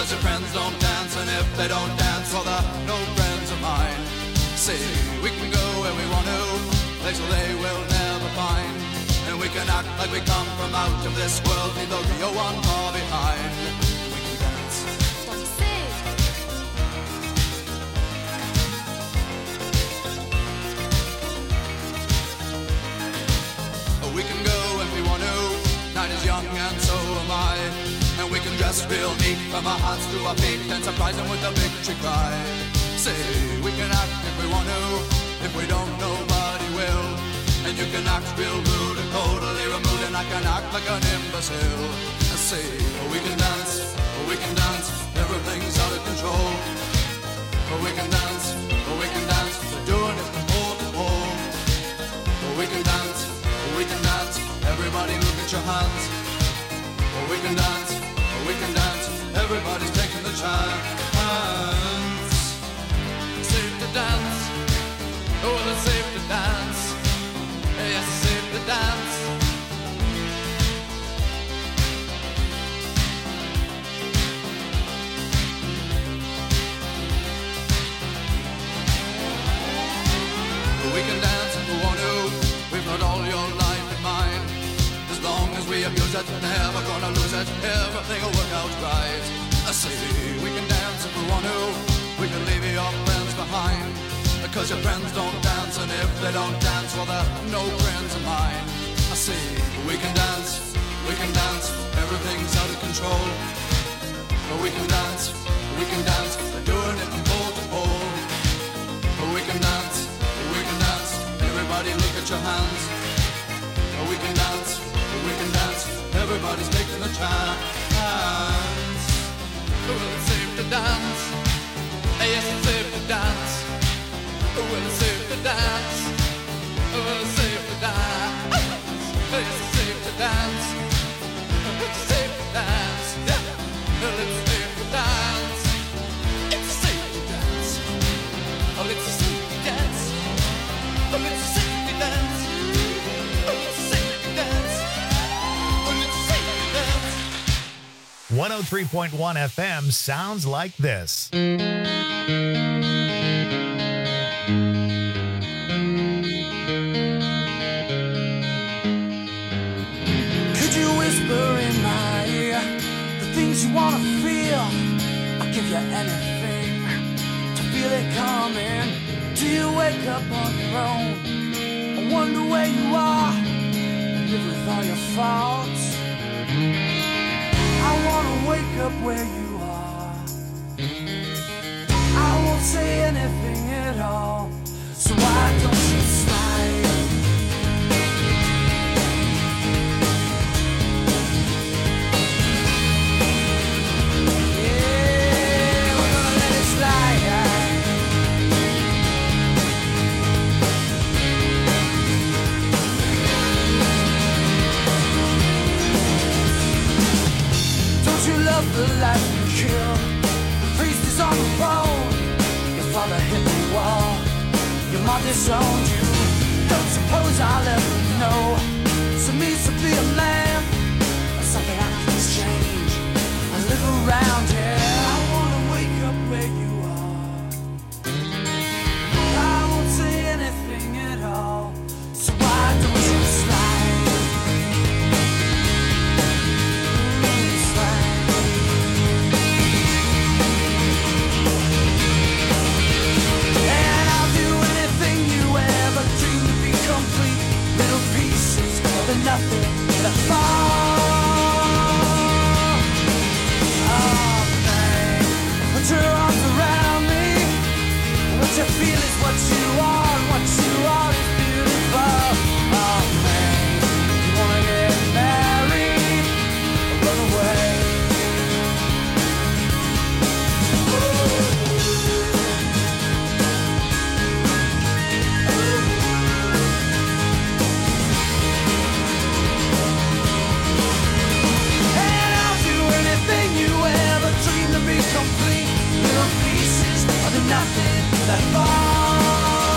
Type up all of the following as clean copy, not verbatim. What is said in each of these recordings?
Cause your friends don't dance, and if they don't dance, well, they're no friends of mine. See, we can go where we want to, places they will never find. And we can act like we come from out of this world, leave the real one far behind. We can dance. We can go when we want to, night is young and so am I. And we can dress real neat from our hearts to our feet and surprise them with a victory cry. Say, we can act if we want to, if we don't, nobody will. And you can act real rude and totally removed, and I can act like an imbecile. I say, we can dance, everything's out of control. We can dance, we're doing it from pole to pole. We can dance, everybody look at your hands. We can dance, everybody's taking the chance. Safe to dance, oh, it's safe to dance. Yes, it's safe to dance. We can dance if we want to, we've got all your life in mind. As long as we abuse it, never gonna lose it, everything will work out right. I say, we can dance if we want to, we can leave your friends behind. Because your friends don't dance, and if they don't dance, well, they're no friends of mine. I say, we can dance, everything's out of control. But we can dance, we're doing it from pole to pole. But we can dance, everybody look at your hands. But we can dance, everybody's taking the chance. Well, it's safe to dance, yes, it's safe to dance. Well, it's safe to dance, well, it's safe to dance. Yes, it's safe to dance, it's safe to dance. Well, it's safe to dance, it's safe to dance. Oh, it's safe to dance, oh, it's safe to dance, oh, it's safe to dance, oh, it's safe to dance. 103.1 FM sounds like this. In my ear, the things you wanna feel, I'll give you anything to feel it coming. Do you wake up on your own? I wonder where you are, and live with all your faults. I wanna wake up where you are. I won't say anything at all, so why don't you slide? The life you killed, the priest is on the phone. Your father hit the wall, your mom disowned you. Don't suppose I'll ever know. So means to be a man, or something I can change. I live around here. I wanna wake up where you are. I won't say anything at all, so why don't you slide? Nothing that fall. Oh man, put your arms around me. What you feel is what you are, and what you are is beautiful. Oh man, you wanna get married or run away? Complete little pieces of the nothing that fall.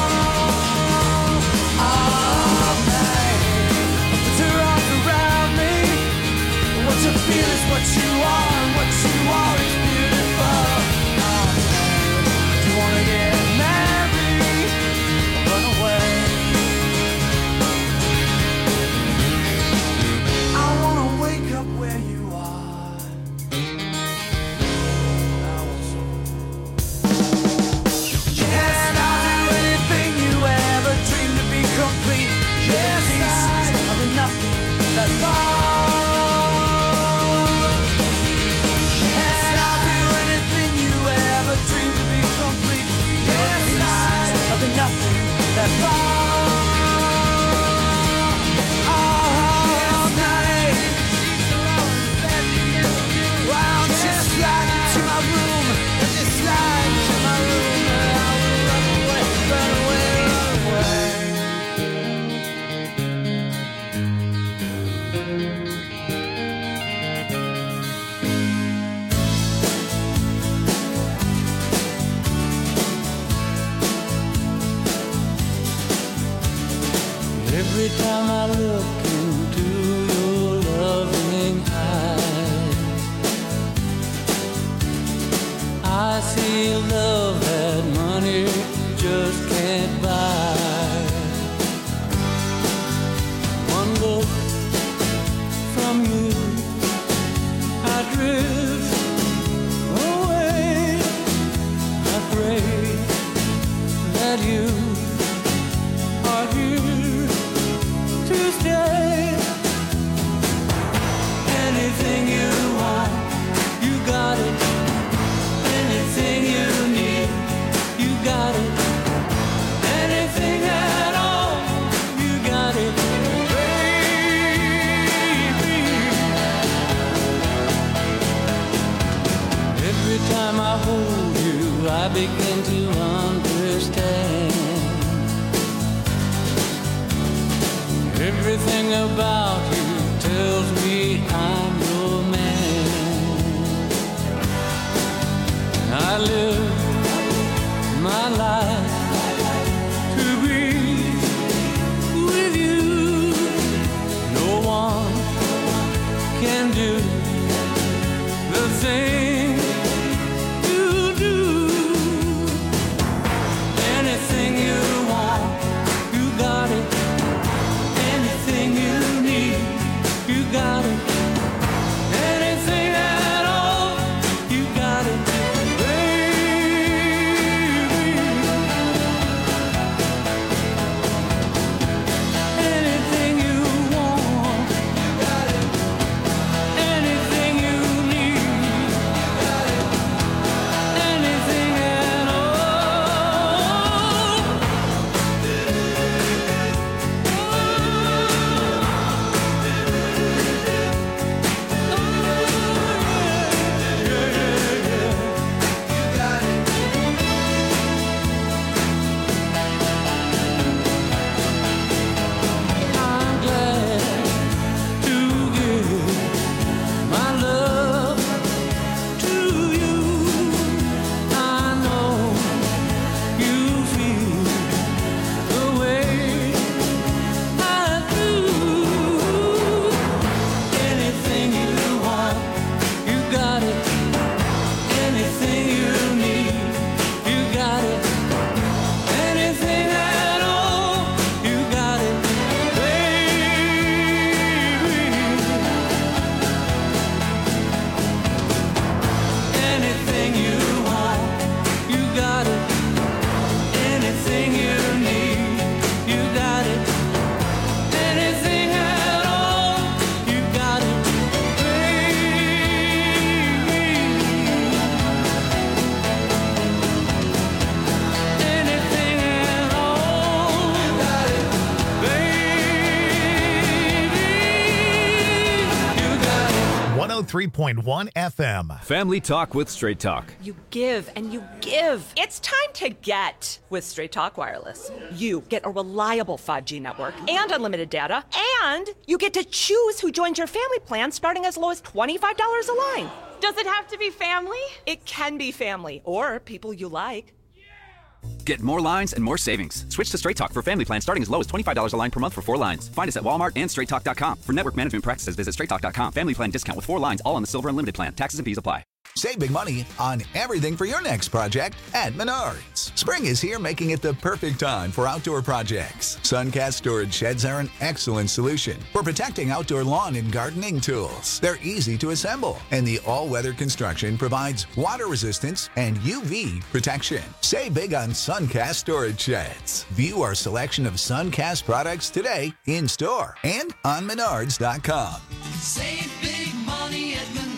Every time I look into your loving eyes, I see love that money just can't buy. One look from you, I drift away. I pray that you are here to stay. Anything you want, you got it. Anything you need, you got it. Anything at all, you got it, baby. Every time I hold you, I begin to understand. Everything about you tells me I'm your man. I live my life to be with you. No one can do the thing you do. Anything you want, you got it. Anything you need, you got it. Anything at all, you got it, baby. Anything you want, you got it. Anything you need, you got it. Anything at all. 103.1 FM. Family Talk with Straight Talk. You give and you give. It's time to get with Straight Talk Wireless. You get a reliable 5G network and unlimited data, and you get to choose who joins your family plan starting as low as $25 a line. Does it have to be family? It can be family or people you like. Get more lines and more savings. Switch to Straight Talk for family plan starting as low as $25 a line per month for 4 lines. Find us at Walmart and StraightTalk.com. For network management practices, visit StraightTalk.com. Family plan discount with 4 lines, all on the Silver Unlimited plan. Taxes and fees apply. Save big money on everything for your next project at Menards. Spring is here, making it the perfect time for outdoor projects. Suncast storage sheds are an excellent solution for protecting outdoor lawn and gardening tools. They're easy to assemble, and the all-weather construction provides water resistance and UV protection. Save big on Suncast storage sheds. View our selection of Suncast products today in store and on Menards.com. Save big money at Menards.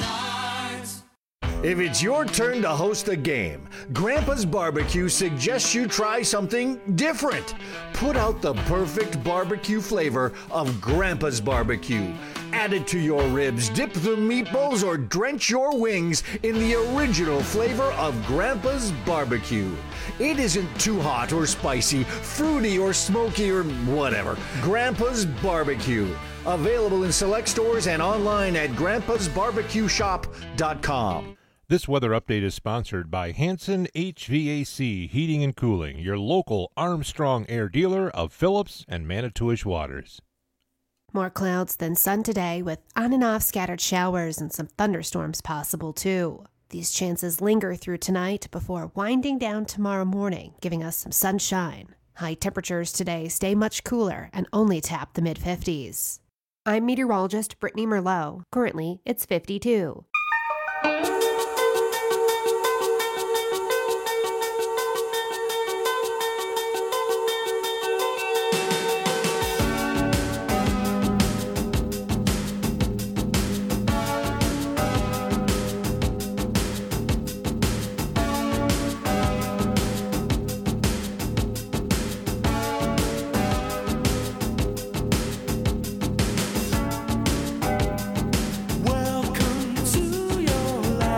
If it's your turn to host a game, Grandpa's Barbecue suggests you try something different. Put out the perfect barbecue flavor of Grandpa's Barbecue. Add it to your ribs, dip the meatballs, or drench your wings in the original flavor of Grandpa's Barbecue. It isn't too hot or spicy, fruity or smoky or whatever. Grandpa's Barbecue. Available in select stores and online at grandpasbarbecueshop.com. This weather update is sponsored by Hanson HVAC Heating and Cooling, your local Armstrong Air dealer of Phillips and Manitowish Waters. More clouds than sun today, with on and off scattered showers and some thunderstorms possible too. These chances linger through tonight before winding down tomorrow morning, giving us some sunshine. High temperatures today stay much cooler and only tap the mid-50s. I'm meteorologist Brittany Merlot. Currently, it's 52. Welcome to your life.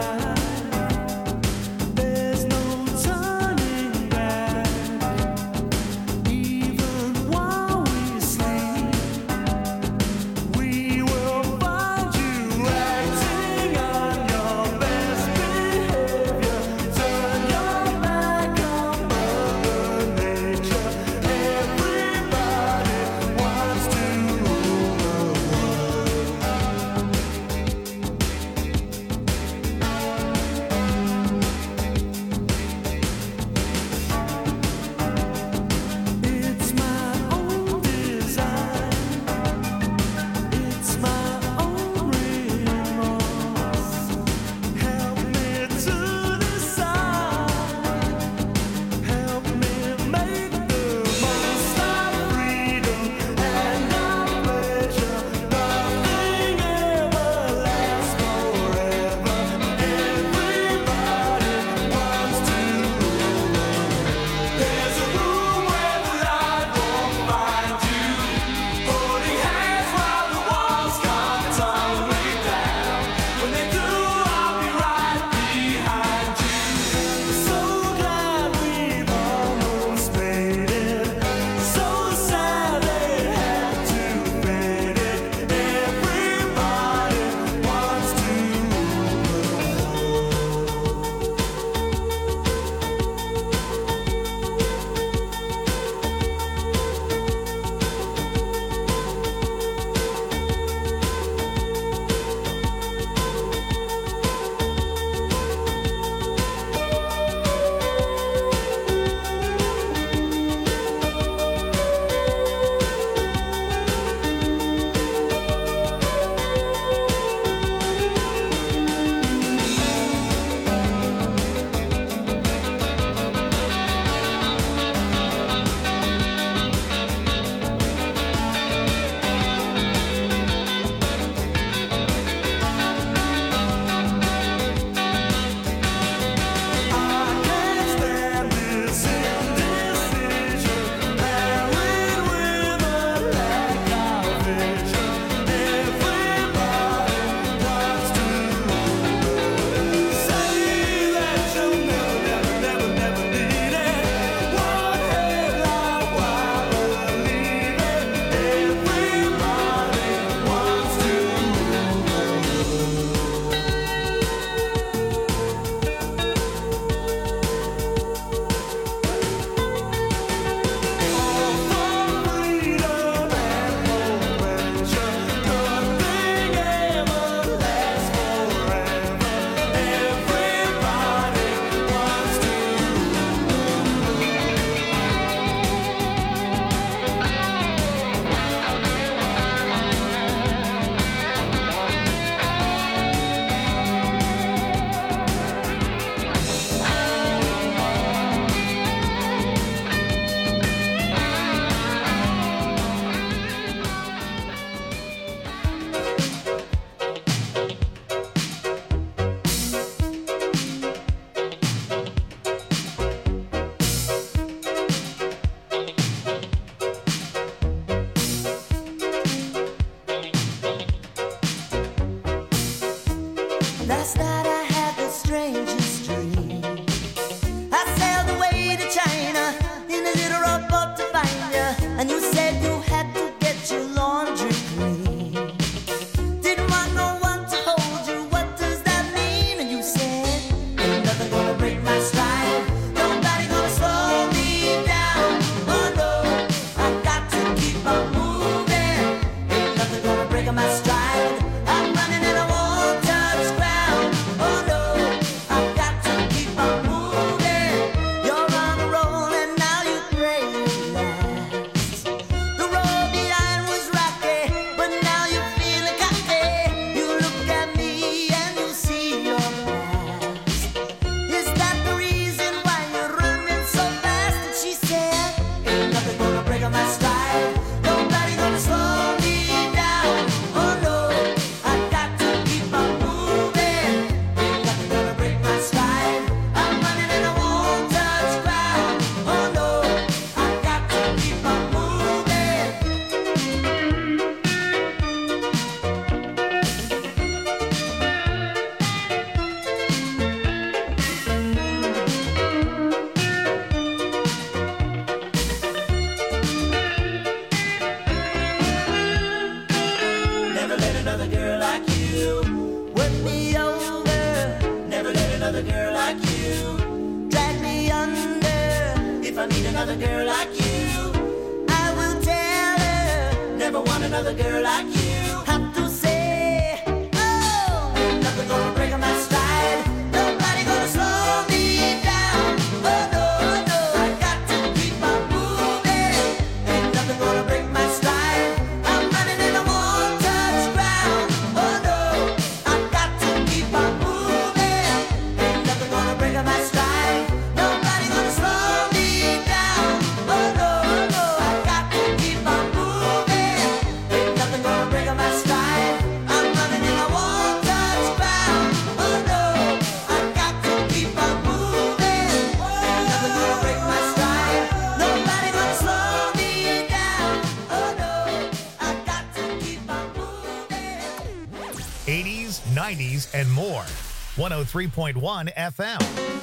if I meet another girl like you, I will tell her, never want another girl like you. Have to say, oh, ain't nothing gonna break my stride. Nobody gonna slow me down. Oh no, no, I got to keep on moving. Ain't nothing gonna break my stride. I'm running and I won't touch ground. Oh no, I got to keep on moving. Ain't nothing gonna break my stride. Nobody gonna slow me down. Oh no, no, I got to keep on moving. Ain't nothing gonna break my stride. I'm running and I won't touch ground. Oh no, I got to keep on moving. Ain't nothing gonna break my stride. Nobody gonna slow me down. Oh no, I got to keep on moving. 80s, 90s, and more. 103.1 FM.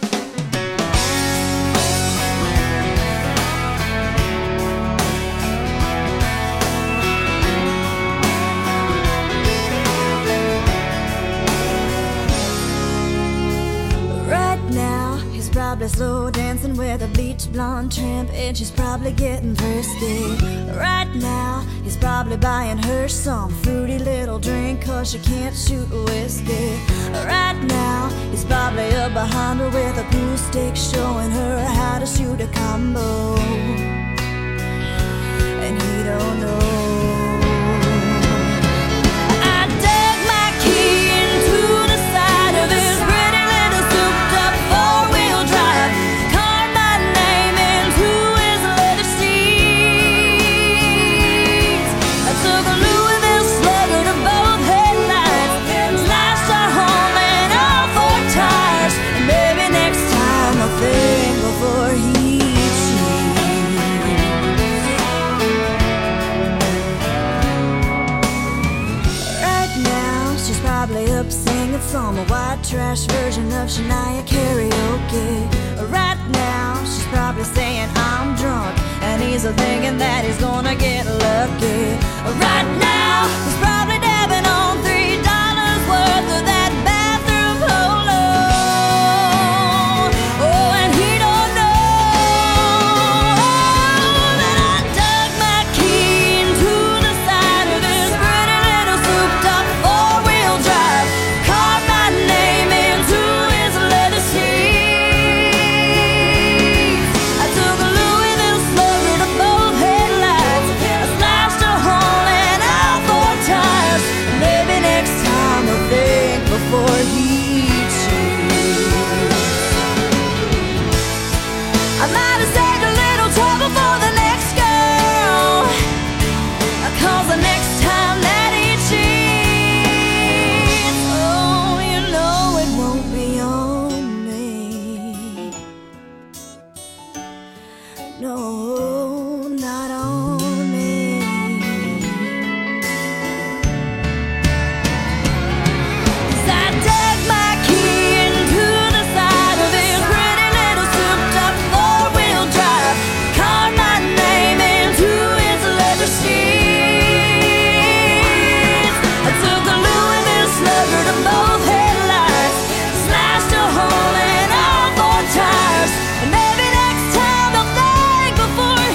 Right now, he's probably slow dancing with a bleach blonde tramp, and she's probably getting thirsty. Right now, he's probably buying her some fruity little drink, cause she can't shoot whiskey. Right now, he's probably up behind her with a pool stick, showing her how to shoot a combo. And he don't know. I dug my key into the side of his pretty little souped-up four-wheel drive, carved my name into his leather seats. I took a Louisville Slugger to both headlights, slashed a hole in all four tires, and maybe next time I'll think before he cheats. Right now, she's probably up singing some white trash version of Shania karaoke. Right now, she's probably saying I'm drunk, and he's thinking that he's gonna get lucky. Right now, he's probably dabbing on $3 worth of that bathroom polo. Oh, and he don't know that I dug my key into the side of his pretty little souped-up four-wheel drive, carved my name into his leather seats. I took a Louisville Slugger to both headlights, I slashed a hole in all four tires. Maybe next time I'll think before he cheats. I might have saved a little trouble for the next girl, cause the next time that he cheats, oh, you know it won't be on me. No, not on me. 'Cause I dug my key into the side of his pretty little souped-up four-wheel drive, carved my name into his leather seats. I took a Louisville Slugger to both headlights, slashed a hole in all four tires, and maybe next time I'll think before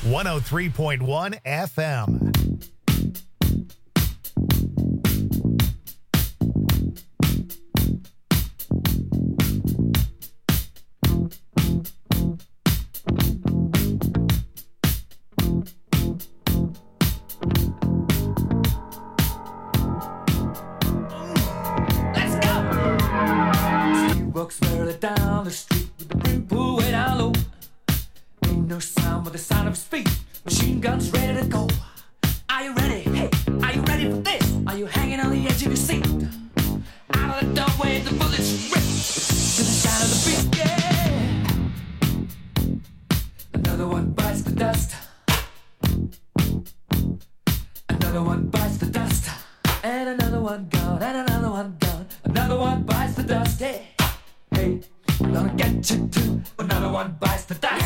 103.1 FM. Walks merrily down the street with the brim pulled way down low. Ain't no sound but the sound of his feet. Machine guns ready to go. Are you ready? Hey, are you ready for this? Are you hanging on the edge of your seat? Out of the doorway, the bullets rip to the sound of the beat. Yeah. Another one bites the dust. Another one bites the dust. And another one gone. And another one gone. Another one bites the dust. Hey. Hey, I'm gonna get you too. Another one bites the dust.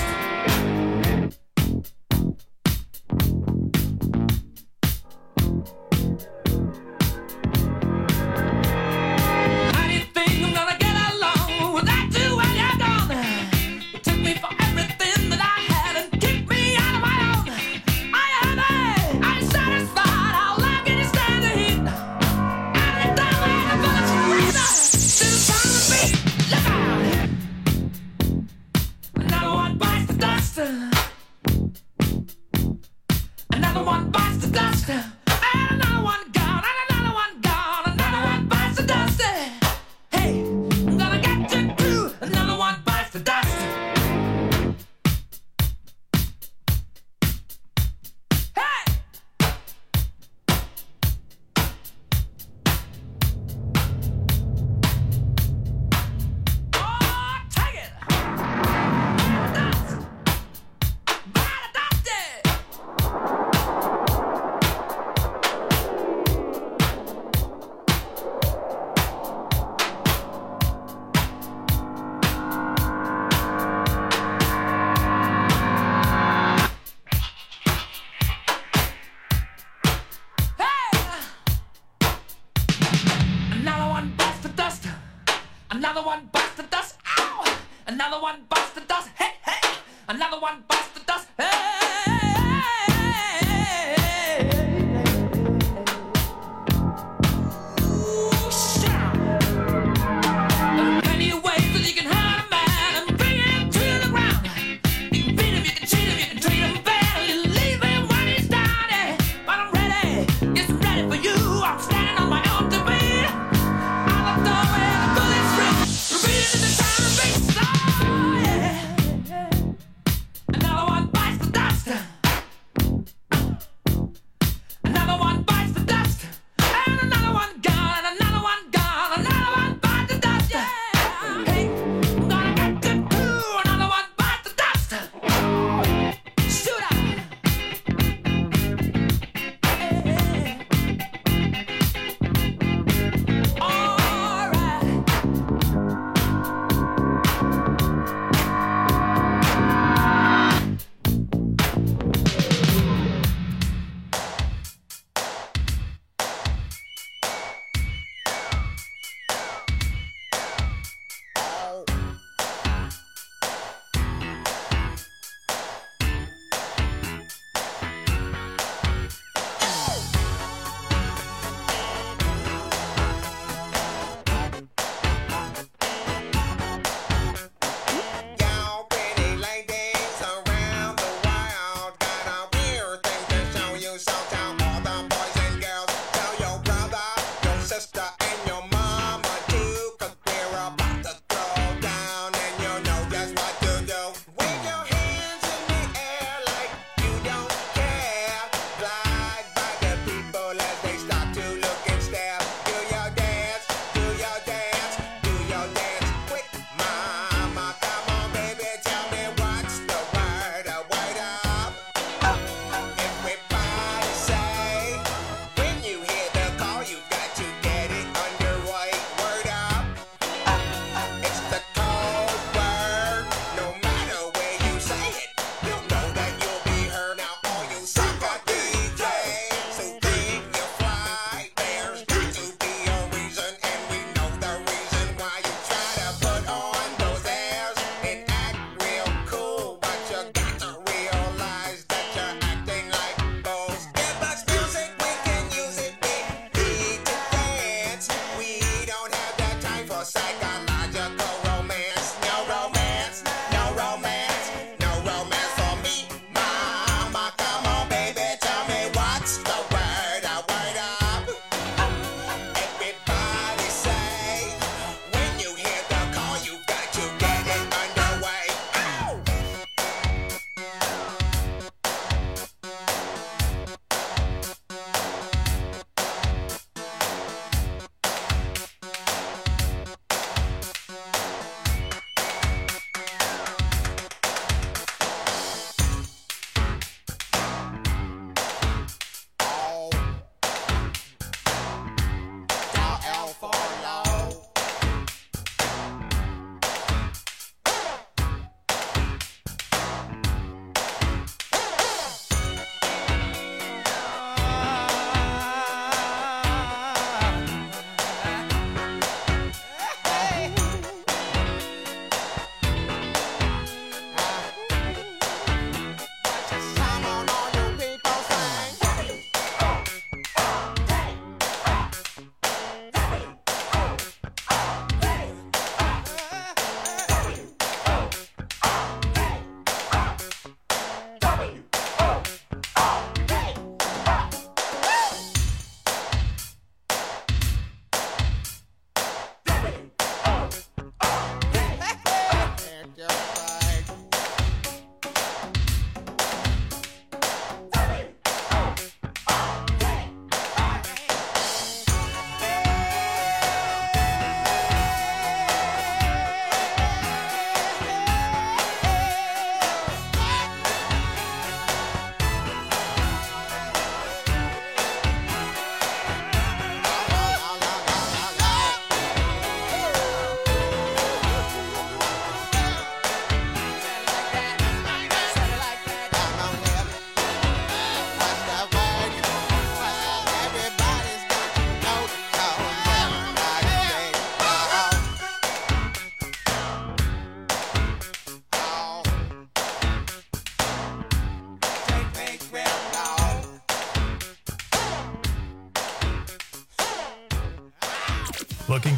How do you think I'm gonna get along without you when you're gone? You took me for everything that I had and kicked me out of my own. Are you happy? Are you satisfied? How long can you stand the heat? Out of the doorway, the bullets rain to the sound of the beat. Look out! Another one bites the dust. Another one bites the dust. And another one gone. And another one gone. Another one bites the dust. Hey, I'm gonna get you too. Another one bites the dust. Hey! Oh, take it! Dust! By the dusty! Another one bites the dust. Another one bites the dust. Ow! Another one bites the dust. Hey, hey! Another one bites the dust. Hey! Ooh, shout! There are plenty of ways that you can hurt a man and bring him to the ground. You can beat him, you can cheat him, you can treat him bad, you leave him when he's down. Yeah. But I'm ready, yes, I'm ready for you. I'm standing on my own to beat. Out the doorway, the bullets rip, repeating the sound of beats. Oh, yeah. Another one bites the dust.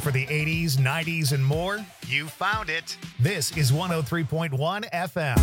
for the 80s, 90s, and more? You found it. This is 103.1 FM.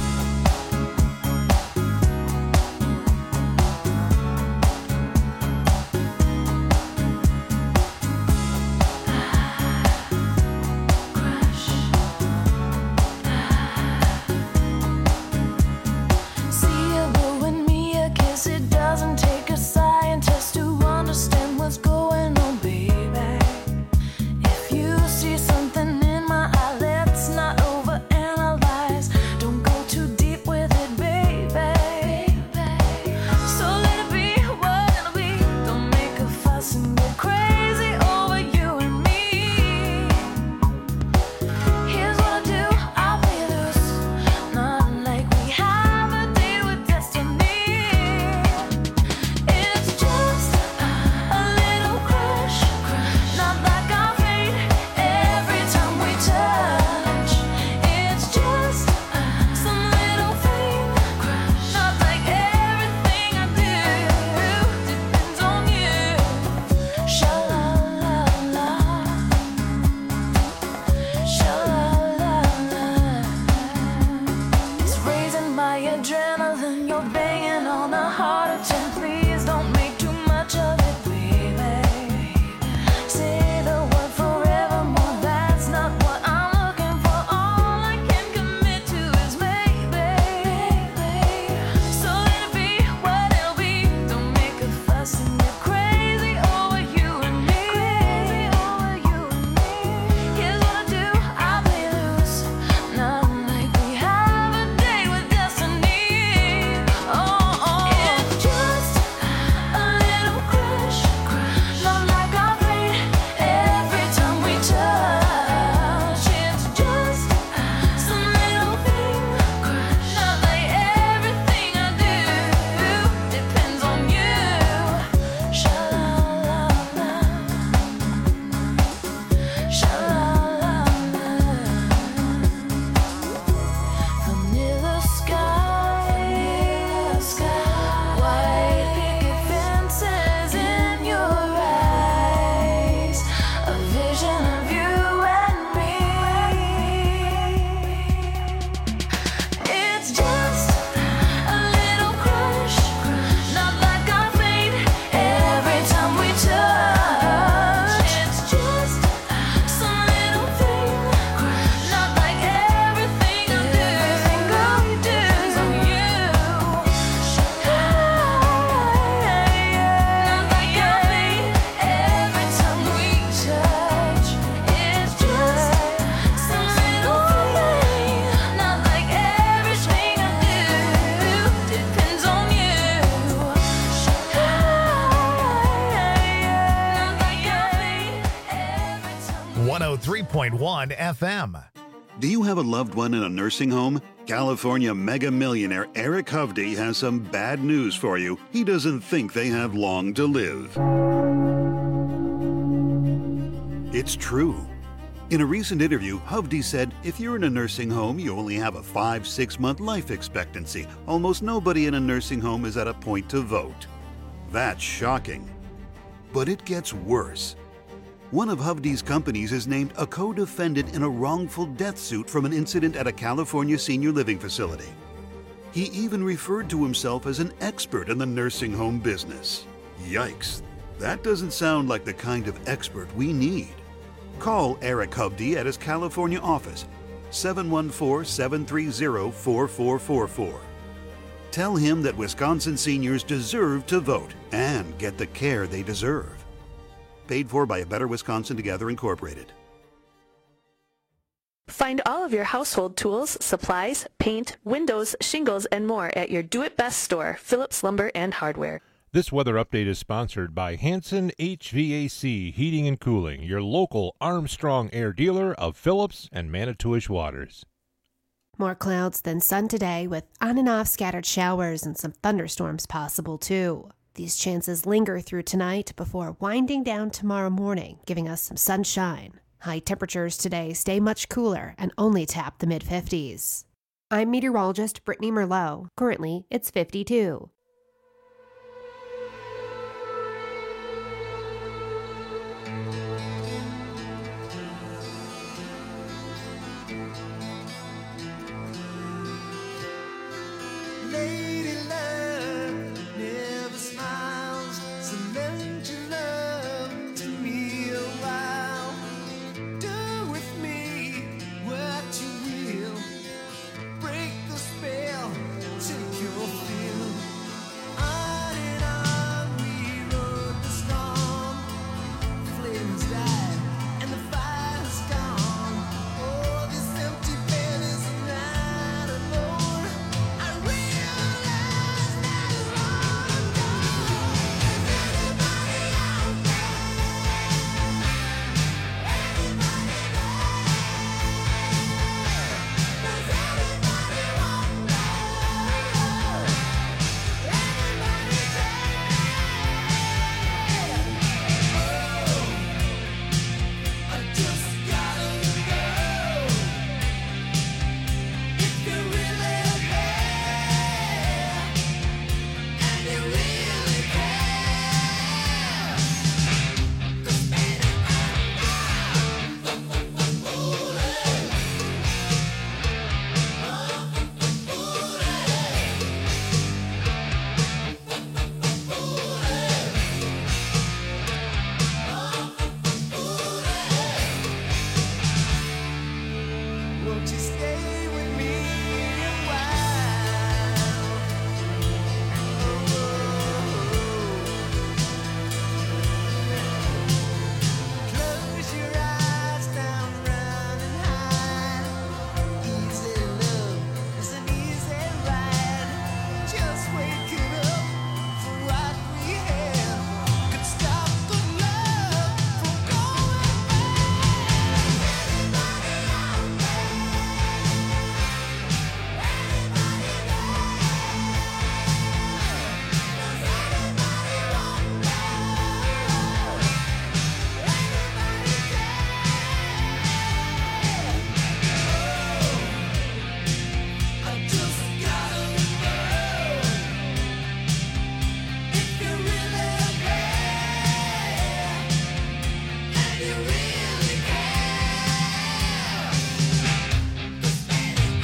.1 FM. Do you have a loved one in a nursing home? California mega millionaire Eric Hovde has some bad news for you. He doesn't think they have long to live. It's true. In a recent interview, Hovde said, if you're in a nursing home, you only have a 5-6 month life expectancy. Almost nobody in a nursing home is at a point to vote. That's shocking. But it gets worse. One of Hovde's companies is named a co-defendant in a wrongful death suit from an incident at a California senior living facility. He even referred to himself as an expert in the nursing home business. Yikes, that doesn't sound like the kind of expert we need. Call Eric Hovde at his California office, 714-730-4444. Tell him that Wisconsin seniors deserve to vote and get the care they deserve. Paid for by A Better Wisconsin Together Incorporated. Find all of your household tools, supplies, paint, windows, shingles, and more at your Do It Best store, Phillips Lumber and Hardware. This weather update is sponsored by Hanson HVAC Heating and Cooling, your local Armstrong Air dealer of Phillips and Manitowish Waters. More clouds than sun today, with on and off scattered showers and some thunderstorms possible too. These chances linger through tonight before winding down tomorrow morning, giving us some sunshine. High temperatures today stay much cooler and only tap the mid-50s. I'm meteorologist Brittany Merlot. Currently, it's 52. lady love never smiles, so lend your love to me a while. Do with me what you will, break the spell, take your fill. On and on we rode the storm, flames died and the fire's gone. Oh, this empty bed is not alone. I realize that long gone. Is anybody out there? Anybody there? Does anybody wonder? Anybody I just gotta know if you really care, and you really care. 'Cause baby, won't you stay with me a while? Close your eyes down, round and hide. Easy love is an easy ride. Just wake it up for what we have. Could stop the love from going bad. Anybody out there? Anybody I just gotta know if you really care, and you really care. 'Cause baby,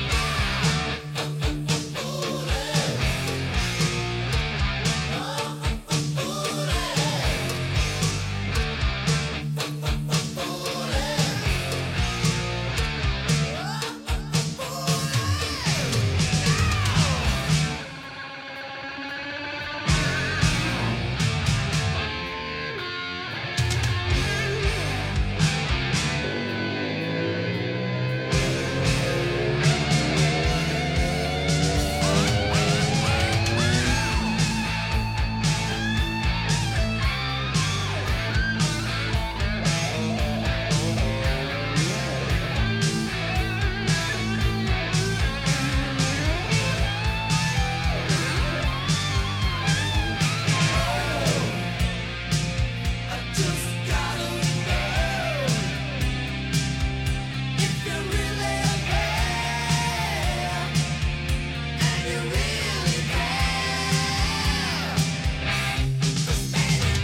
I just gotta know if you really care, and you really care. 'Cause baby,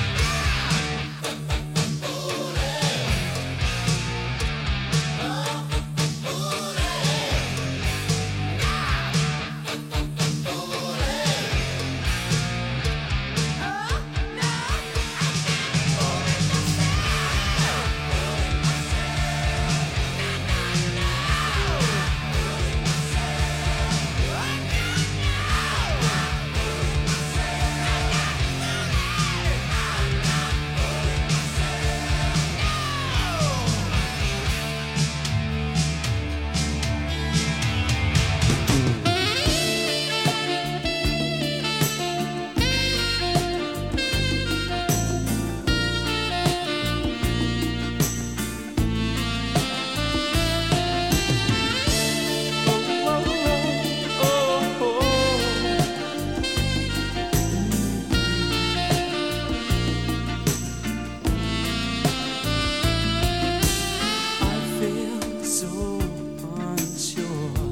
I feel so unsure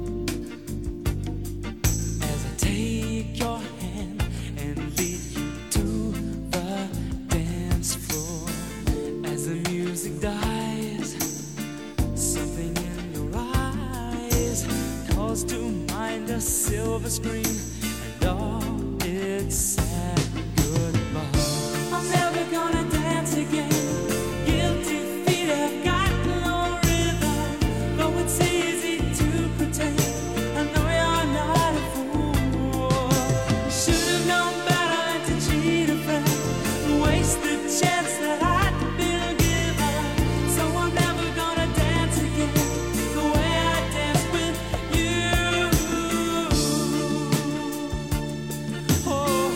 as I take your hand and lead you to the dance floor. As the music dies, something in your eyes calls to mind behind a silver screen, and all its sad goodbye. I'm never gonna dance again. Guilty feet have got no rhythm, though it's easy to pretend. I know you're not a fool. You should have known better than to cheat a friend, waste the chance that I'd been given. So I'm never gonna dance again the way I danced with you. Oh,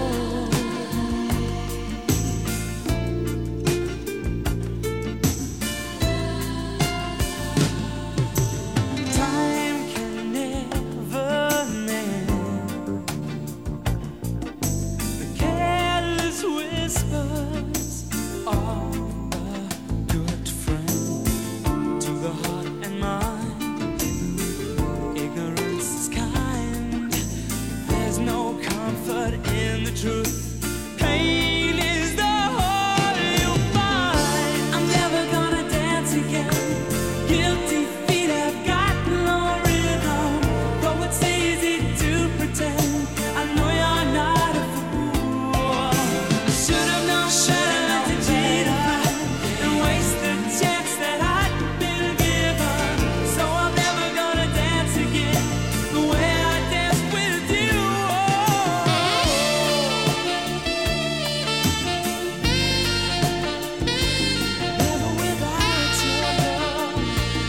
time can never mend the careless whispers of a good friend to the heart and mind. Ignorance is kind. There's no comfort in the truth. Pain is the whole you'll find. I'm never gonna dance again. Guilty feet have got no rhythm, though it's easy to pretend. I know you're not a fool. I should have known better to cheat a friend and waste the chance that I'd been given. So I'm never gonna dance again the way I danced with you. Never without your love.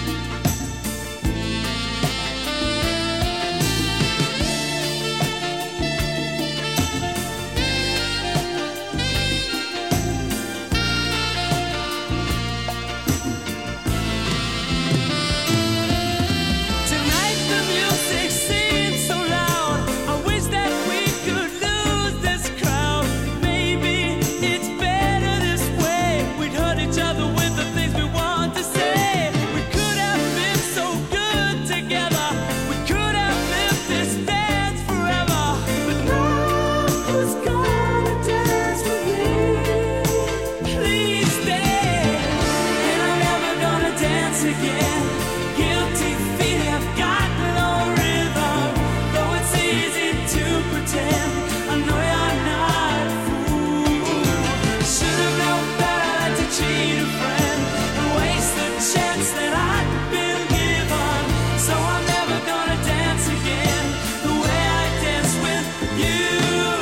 Tonight the music seems so loud. I wish that we could lose this crowd. Maybe it's better this way. We'd hurt each other with the things we want to say. We could have been so good together. We could have lived this dance forever. But now who's gonna dance with me? Please stay. And I'm never gonna dance again. Guilty feet have got no rhythm, though it's easy to pretend. I know you're not a fool. Should have known better to cheat a friend and waste the chance that I'd been given. So I'm never gonna dance again the way I danced with you.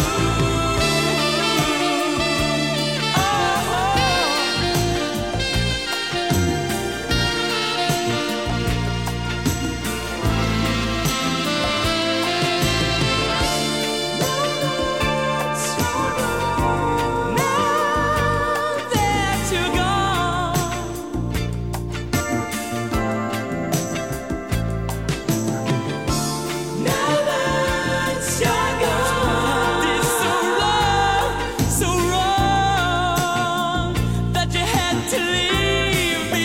Now that you're gone, now that you're gone, it's so wrong that you had to leave me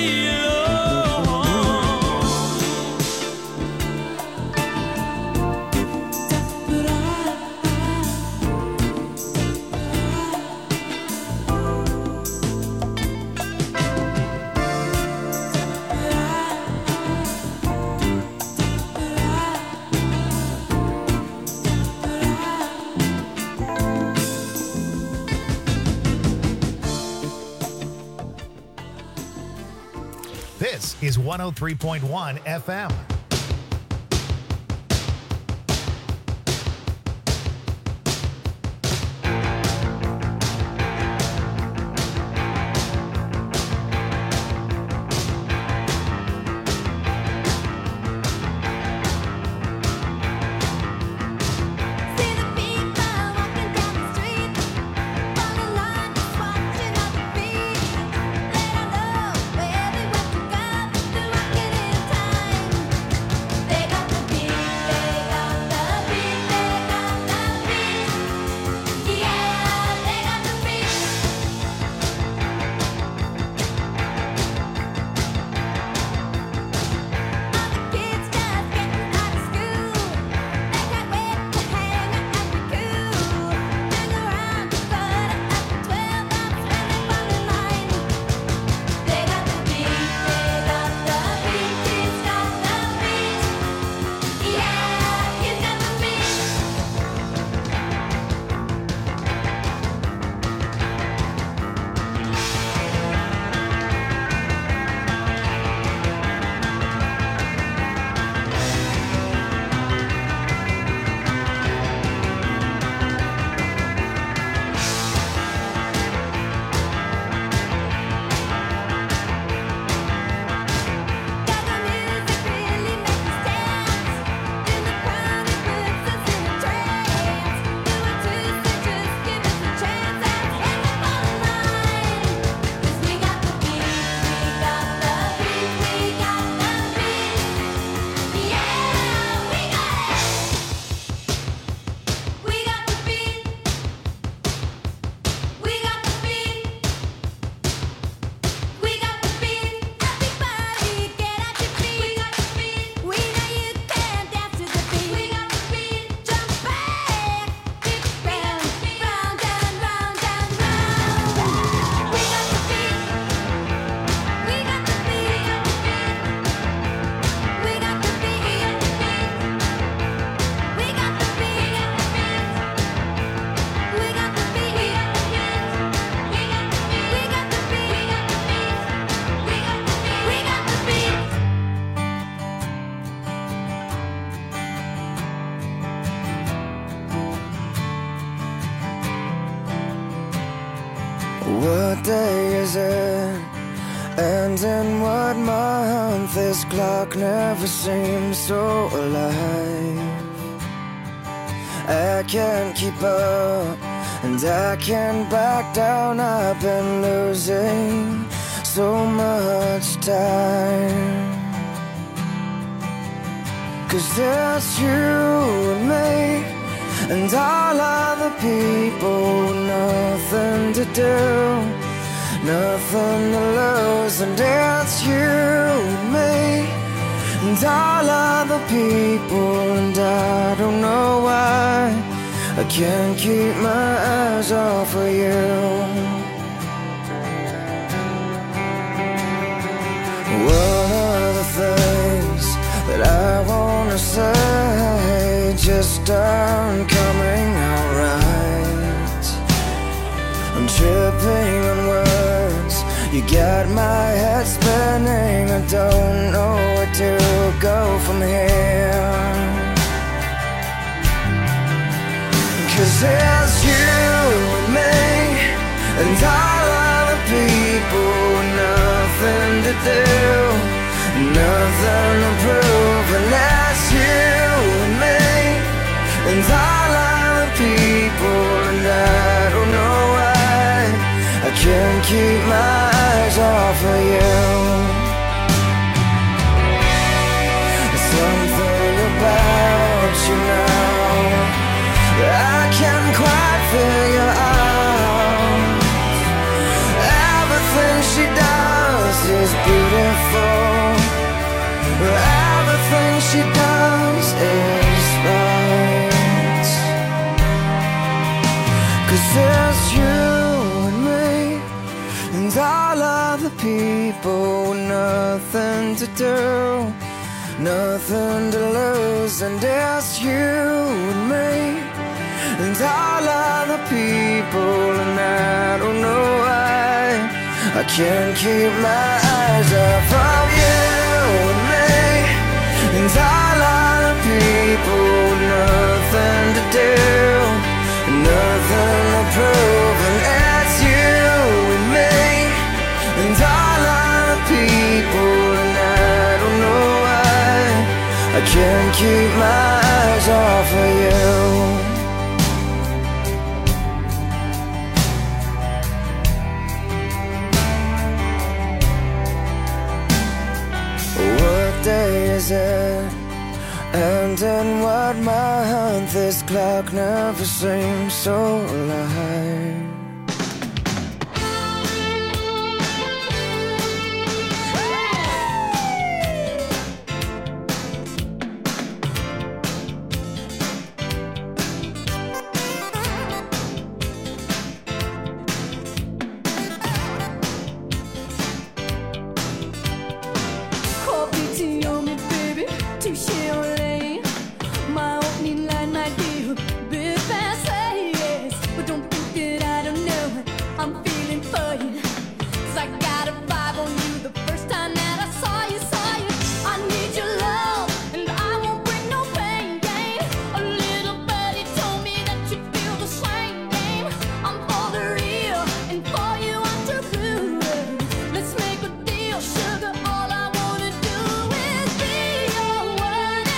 This is 103.1 FM. Let her know where they went to go. What day is it? And in what month? This clock never seems so alive. I can't keep up, and I can't back down. I've been losing so much time. 'Cause it's you and me, and all other people, nothing to do, nothing to lose. And it's you and me, and all other people, and I don't know why I can't keep my eyes off of you. One of the things that I wanna say just aren't coming out right. I'm tripping on words, you got my head spinning. I don't know where to go from here. 'Cause it's you and me, and all other people, nothing to do, nothing to prove. And that's you and me, and all other people, and I don't know why I can't keep my eyes off of you. Something about you now that I can't quite figure out. Everything she does is beautiful. Everything she does is right. 'Cause it's you and me, and all other people, nothing to do, nothing to lose. And it's you and me, and all other people, and I don't know why I can't keep my eyes off of you and me, and all other people, nothing to do, nothing to prove. And it's you and me, and all other people, and I don't know why I can't keep my eyes off of you. What day is it? And in what month? This clock never seems so alive. Let's make a deal, sugar. All I wanna do is be your one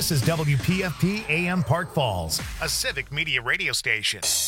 This is WPFP AM Park Falls, a civic media radio station.